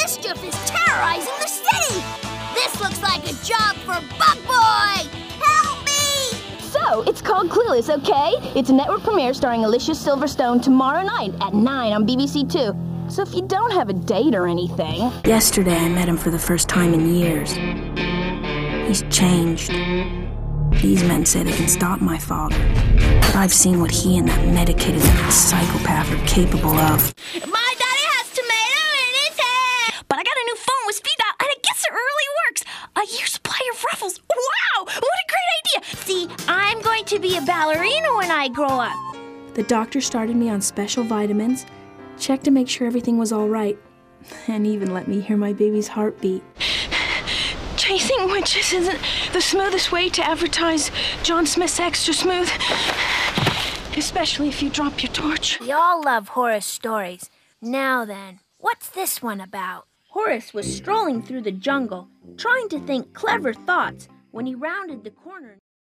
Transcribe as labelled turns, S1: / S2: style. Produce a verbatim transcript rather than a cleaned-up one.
S1: Mischief is terrorizing the city! This looks like a job for Bug Boy! Help me!
S2: So, it's called Clueless, okay? It's a network premiere starring Alicia Silverstone tomorrow night at nine on B B C Two. So if you don't have a date or anything...
S3: Yesterday I met him for the first time in years. He's changed. These men say they can stop my father. But I've seen what he and that medicated psychopath are capable of.
S1: My daddy has tomato in his head!
S4: But I got a new phone with speed dial, and I guess it really works. A year's supply of Ruffles. Wow! What a great idea!
S1: See, I'm going to be a ballerina when I grow up.
S3: The doctor started me on special vitamins, checked to make sure everything was all right, and even let me hear my baby's heartbeat.
S4: Chasing witches isn't the smoothest way to advertise John Smith's Extra Smooth. Especially if you drop your torch.
S1: We all love Horace stories. Now then, what's this one about? Horace was strolling through the jungle, trying to think clever thoughts when he rounded the corner.